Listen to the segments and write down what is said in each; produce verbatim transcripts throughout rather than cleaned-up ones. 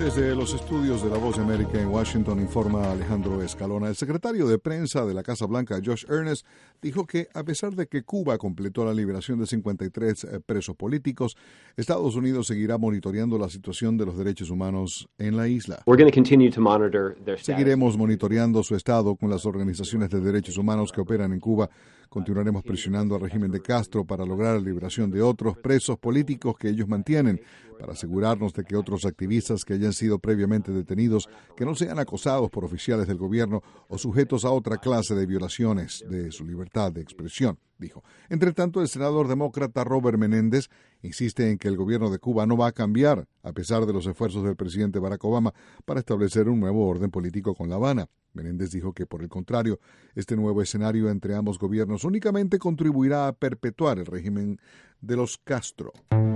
Desde los estudios de La Voz de América en Washington informa Alejandro Escalona. El secretario de prensa de la Casa Blanca, Josh Earnest, dijo que a pesar de que Cuba completó la liberación de cincuenta y tres presos políticos, Estados Unidos seguirá monitoreando la situación de los derechos humanos en la isla. Seguiremos monitoreando su estado con las organizaciones de derechos humanos que operan en Cuba. Continuaremos presionando al régimen de Castro para lograr la liberación de otros presos políticos que ellos mantienen, para asegurarnos de que otros activistas que hayan sido previamente detenidos, que no sean acosados por oficiales del gobierno o sujetos a otra clase de violaciones de su libertad de expresión, dijo. Entre tanto, el senador demócrata Robert Menéndez insiste en que el gobierno de Cuba no va a cambiar, a pesar de los esfuerzos del presidente Barack Obama para establecer un nuevo orden político con La Habana. Menéndez dijo que, por el contrario, este nuevo escenario entre ambos gobiernos únicamente contribuirá a perpetuar el régimen de los Castro.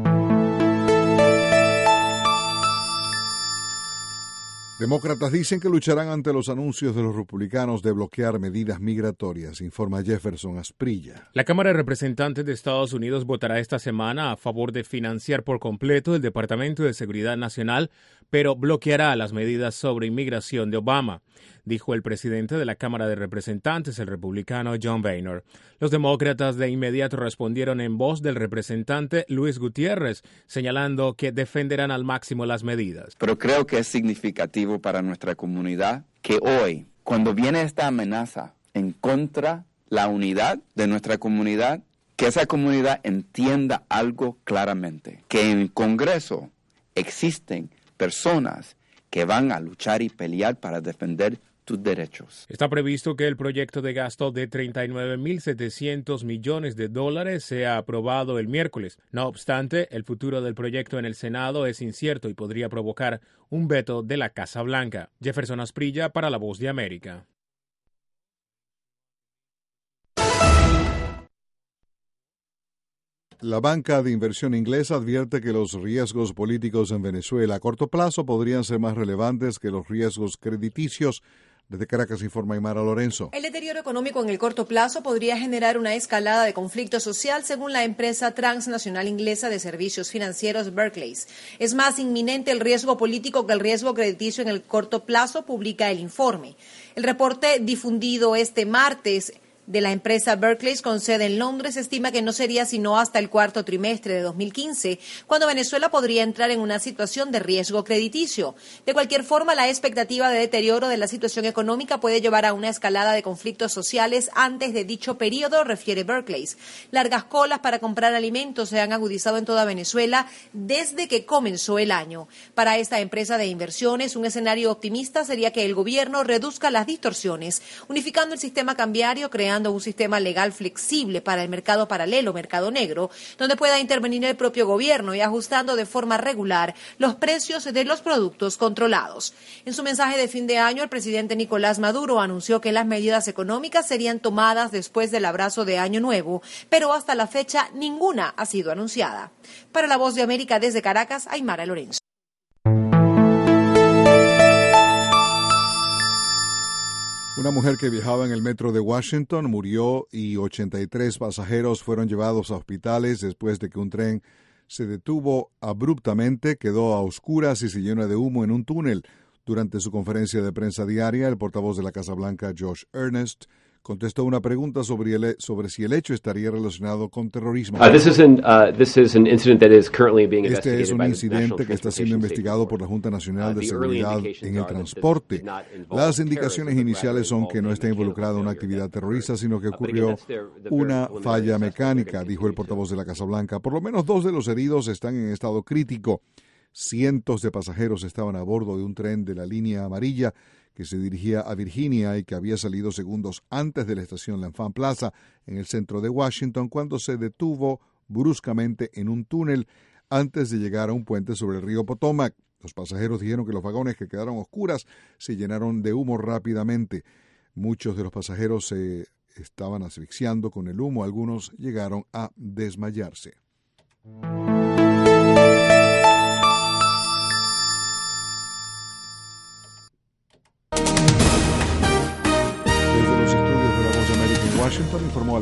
Demócratas dicen que lucharán ante los anuncios de los republicanos de bloquear medidas migratorias, informa Jefferson Asprilla. La Cámara de Representantes de Estados Unidos votará esta semana a favor de financiar por completo el Departamento de Seguridad Nacional, pero bloqueará las medidas sobre inmigración de Obama, dijo el presidente de la Cámara de Representantes, el republicano John Boehner. Los demócratas de inmediato respondieron en voz del representante Luis Gutiérrez, señalando que defenderán al máximo las medidas. Pero creo que es significativo para nuestra comunidad que hoy, cuando viene esta amenaza en contra la unidad de nuestra comunidad, que esa comunidad entienda algo claramente, que en el Congreso existen personas que van a luchar y pelear para defender tus derechos. Está previsto que el proyecto de gasto de treinta y nueve mil setecientos millones de dólares sea aprobado el miércoles. No obstante, el futuro del proyecto en el Senado es incierto y podría provocar un veto de la Casa Blanca. Jefferson Asprilla para La Voz de América. La banca de inversión inglesa advierte que los riesgos políticos en Venezuela a corto plazo podrían ser más relevantes que los riesgos crediticios. Desde Caracas informa Aymara Lorenzo. El deterioro económico en el corto plazo podría generar una escalada de conflicto social, según la empresa transnacional inglesa de servicios financieros Barclays. Es más inminente el riesgo político que el riesgo crediticio en el corto plazo, publica el informe. El reporte difundido este martes de la empresa Barclays con sede en Londres estima que no sería sino hasta el cuarto trimestre de dos mil quince cuando Venezuela podría entrar en una situación de riesgo crediticio. De cualquier forma, la expectativa de deterioro de la situación económica puede llevar a una escalada de conflictos sociales antes de dicho periodo, refiere Barclays. Largas colas para comprar alimentos se han agudizado en toda Venezuela desde que comenzó el año. Para esta empresa de inversiones, un escenario optimista sería que el gobierno reduzca las distorsiones, unificando el sistema cambiario, creando un sistema legal flexible para el mercado paralelo, mercado negro, donde pueda intervenir el propio gobierno y ajustando de forma regular los precios de los productos controlados. En su mensaje de fin de año, el presidente Nicolás Maduro anunció que las medidas económicas serían tomadas después del abrazo de Año Nuevo, pero hasta la fecha ninguna ha sido anunciada. Para La Voz de América desde Caracas, Aymara Lorenzo. Una mujer que viajaba en el metro de Washington murió y ochenta y tres pasajeros fueron llevados a hospitales después de que un tren se detuvo abruptamente, quedó a oscuras y se llenó de humo en un túnel. Durante su conferencia de prensa diaria, el portavoz de la Casa Blanca, Josh Earnest, contestó una pregunta sobre, el, sobre si el hecho estaría relacionado con terrorismo. Uh, this is an, uh, this is an incident that is currently being este es un by incidente que está siendo investigado por la Junta Nacional de Seguridad en el Transporte. Las indicaciones iniciales son que no está involucrada una actividad terrorista, sino que ocurrió una falla mecánica, dijo el portavoz de la Casa Blanca. Por lo menos dos de los heridos están en estado crítico. Cientos de pasajeros estaban a bordo de un tren de la línea amarilla que se dirigía a Virginia y que había salido segundos antes de la estación L'Enfant Plaza en el centro de Washington, cuando se detuvo bruscamente en un túnel antes de llegar a un puente sobre el río Potomac. Los pasajeros dijeron que los vagones, que quedaron oscuras, se llenaron de humo rápidamente. Muchos de los pasajeros se estaban asfixiando con el humo, algunos llegaron a desmayarse. Washington informó